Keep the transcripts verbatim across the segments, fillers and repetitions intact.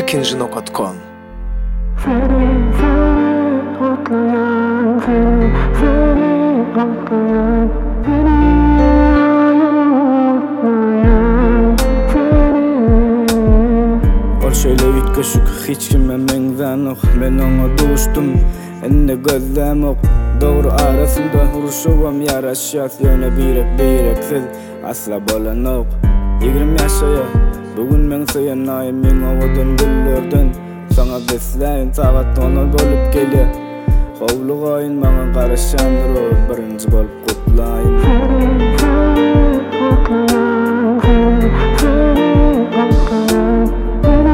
ikinci nokta com. Seni, seni kutlayan, seni, seni kutlayan, seni mutlayan, seni. Ol şöyle ütküşük hiç kime mengden ok. Men ona dostum, enne gözlem ok. Doğru arasında hurşuvam yaraşyat. Yöne birek birek siz asla bolan ok. Yigrim yaşaya, bugün men sayan ayım min ovadan güllerden. Sana besleyin saat onu bolup gelye. Hovlu ayın bana karışandır o birinci bolup kutlayın. Seni, seni kutlayan, seni, seni kutlayan, seni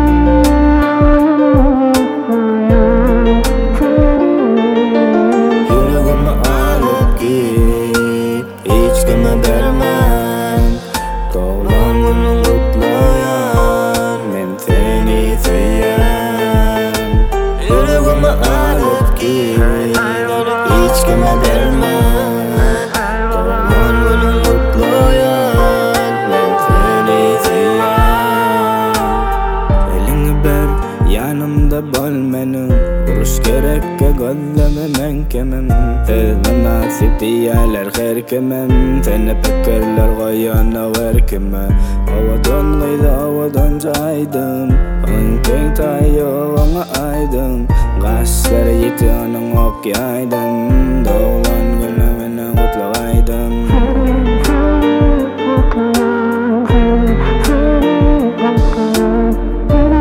mutlayan, seni. Yüreğimi alıp git, hiç kime vermem. Doğulan günün kutlayan, men seni seyen. Yüreğimi alıp git, hiç kime vermem. Doğulan günün kutlayan, men seni seyen. Elini ber, yanımda bol menin. Uruş gerekke gözleme men kemem. Tezme nasip diyalar her kemem. Sene pekerler gayana ver keme. Havadan gayda havadan caydım. Onun keng tayo ona aydın. Gaçları yeti onun ok yaydın. Doğulan günü mene kutlaydım. Seni, seni kutlayan, seni, seni kutlayan, seni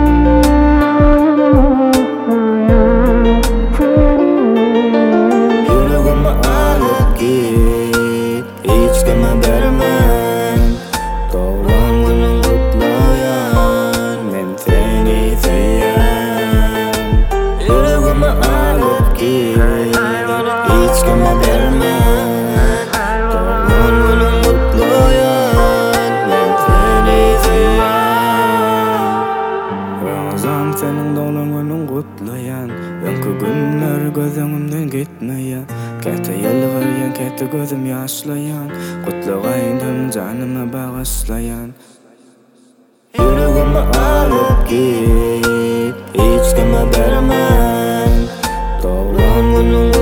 mutlayan, seni. Yüreğimi alıp git, hiç kime vermem. Doğulan günün kutlayan, men seni seyen. Yüreğimi alıp git, hiç kime vermem. Doğulan günün kutlayan, men seni seyen. Ramazan senin doğulan günün kutlayan. Önkü günler gözümden gitmeyen. Kete yalvaryan, kete gözüm yaşlayan. Kutlaydım canıma bağışlayan. Yüreğimi alıp git, hiç kime vermem. Doğulan günün